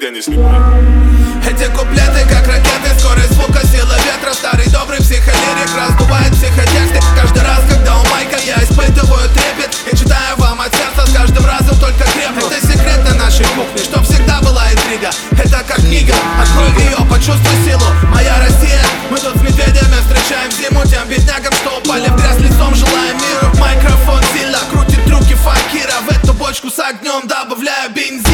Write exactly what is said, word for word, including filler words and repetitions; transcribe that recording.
никогда не слепой. Эти куплеты как ракеты, скорость звука, сила ветра. Старый добрый психоделик раздувает психотексты. Каждый раз, когда у майка я испытываю трепет и читаю вам от сердца с каждым разом только крепнет. Это секрет на нашей кухне, чтоб всегда была интрига. Это как книга, открой ее, почувствуй силу. Моя Россия, мы тут с медведями встречаем зиму. Тем беднягам, что упали в грязь лицом, желаем миру. Микрофон сильно крутит трюки факира. В эту бочку с огнем добавляю бензин.